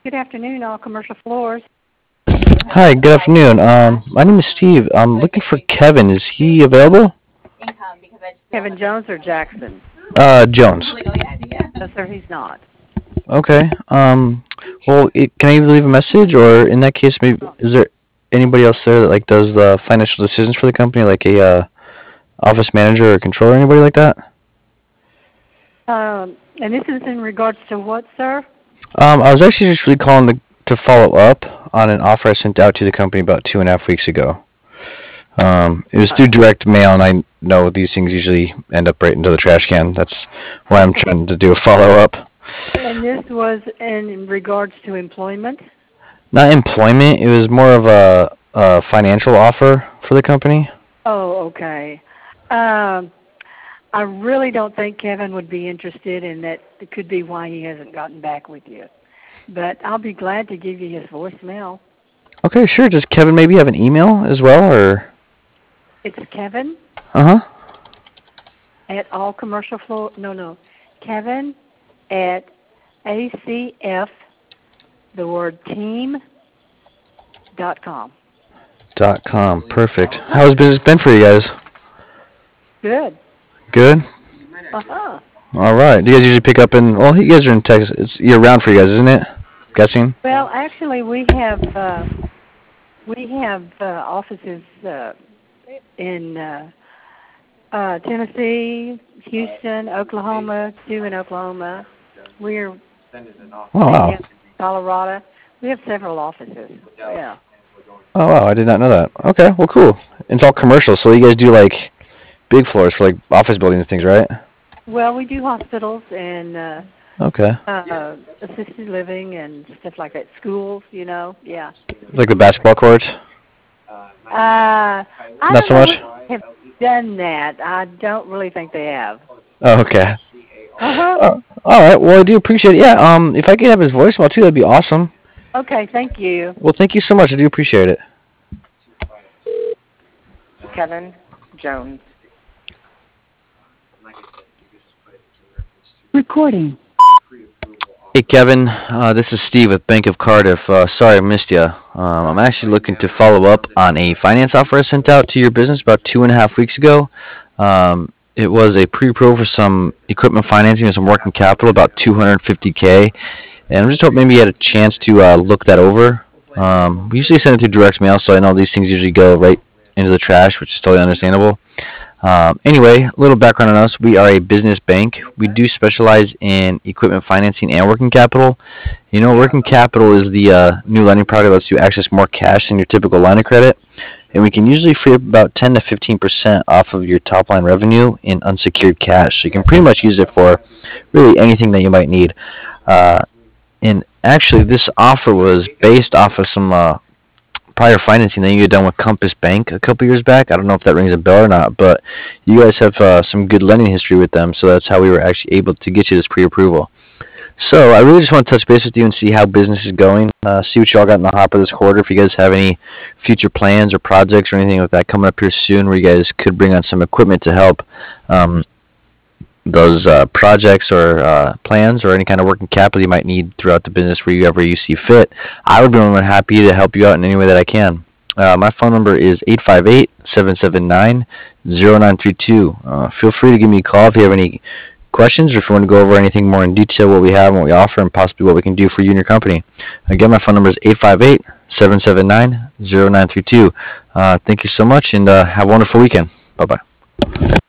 Good afternoon, all commercial floors. Hi, good afternoon. My name is Steve. I'm looking for Kevin. Is he available? Kevin Jones or Jackson? Jones. No, sir, he's not. Okay. Well, can I either leave a message, or in that case, maybe is there anybody else there that like does the financial decisions for the company, like a office manager or controller, anybody like that? And this is in regards to what, sir? I was actually just really calling to follow up on an offer I sent out to the company about 2.5 weeks ago. It was through direct mail, and I know these things usually end up right into the trash can. That's why I'm trying to do a follow up. And this was in regards to employment? Not employment. It was more of a financial offer for the company. Oh, okay. Um, I really don't think Kevin would be interested, and that it could be why he hasn't gotten back with you. But I'll be glad to give you his voicemail. Okay, sure. Does Kevin maybe have an email as well, or? It's Kevin Uh huh. at all commercial floor. No. Kevin at ACF, the word team.com. .com. Perfect. How's business been for you guys? Good. Good. Uh-huh. All right. Do you guys usually pick up in? Well, you guys are in Texas. It's year round for you guys, isn't it? Guessing. Well, actually, we have offices in Tennessee, Houston, Oklahoma, two in Oklahoma. We're Oh wow. in Colorado. We have several offices. Yeah. Oh wow. I did not know that. Okay. Well, cool. It's all commercial, so you guys do like big floors for like office buildings and things, right? Well, we do hospitals and Okay. assisted living and stuff like that. Schools, yeah. Like the basketball courts? I Not don't so know much. if they have done that. I don't really think they have. Oh, okay. Uh-huh. All right. Well, I do appreciate it. Yeah. If I could have his voicemail too, that'd be awesome. Okay, thank you. Well, thank you so much. I do appreciate it. Kevin Jones. Recording. Hey, Kevin. This is Steve with Bank of Cardiff. Sorry I missed you. I'm actually looking to follow up on a finance offer I sent out to your business about 2.5 weeks ago. It was a pre-pro for some equipment financing and some working capital, about 250K. And I'm just hoping maybe you had a chance to look that over. We usually send it through direct mail, so I know these things usually go right into the trash, which is totally understandable. Anyway, a little background on us. We are a business bank. We do specialize in equipment financing and working capital. You know, working capital is the new lending product that lets you access more cash than your typical line of credit. And we can usually free up about 10 to 15% off of your top line revenue in unsecured cash. So you can pretty much use it for really anything that you might need. Uh, and actually, this offer was based off of some prior financing that you had done with Compass Bank a couple years back. I don't know if that rings a bell or not, but you guys have some good lending history with them, so that's how we were actually able to get you this pre-approval. So I really just want to touch base with you and see how business is going. See what y'all got in the hopper this quarter. If you guys have any future plans or projects or anything like that coming up here soon, where you guys could bring on some equipment to help um, those projects or plans or any kind of working capital you might need throughout the business wherever you see fit, I would be more than happy to help you out in any way that I can. My phone number is 858-779-0932. Feel free to give me a call if you have any questions or if you want to go over anything more in detail, what we have and what we offer, and possibly what we can do for you and your company. Again, my phone number is 858-779-0932. Thank you so much, and have a wonderful weekend. Bye-bye.